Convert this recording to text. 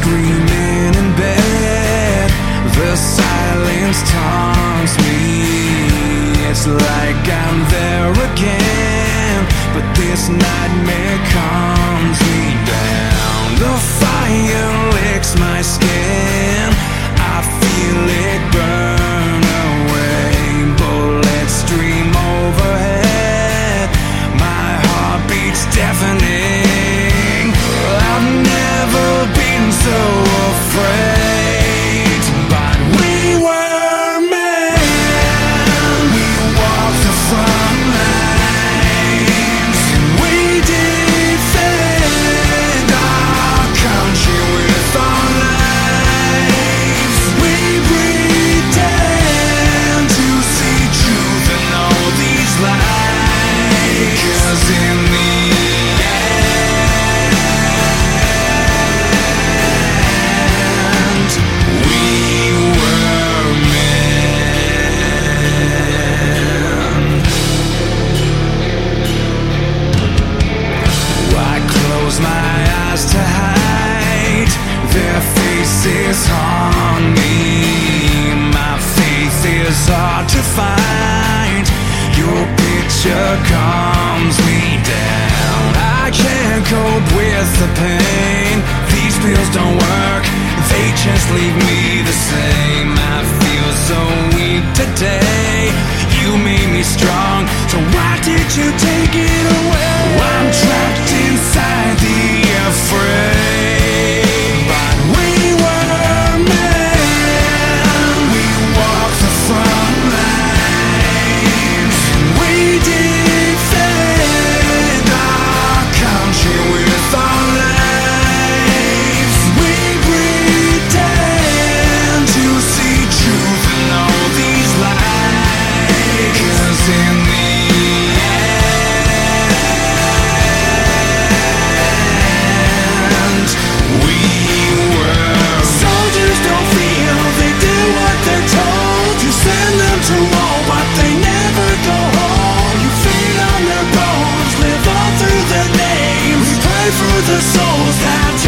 screaming in bed. The silence taunts me. It's like I'm there again, but this nightmare calms me down. The fire licks my skin. I feel it burn away. Bullets stream overhead. My heart beats deafening. I've never been so afraid, but we were men. We walked the front lines. We defend our country with our lives. We pretend to see truth in all these lies, 'cause in the my eyes to hide their faces on me. My faith is hard to find. Your picture calms me down. I can't cope with the pain. These pills don't work, they just leave me the same. I feel so weak today. You made me strong, so why did you take it away? I'm trapped inside the afraid, but we were men. We walked the front lines. We defend our country with our lives. We pretend to see truth in all these lies, 'cause in the to war, but they never go home. You feed on their bones, live on through their names. We pray for the souls that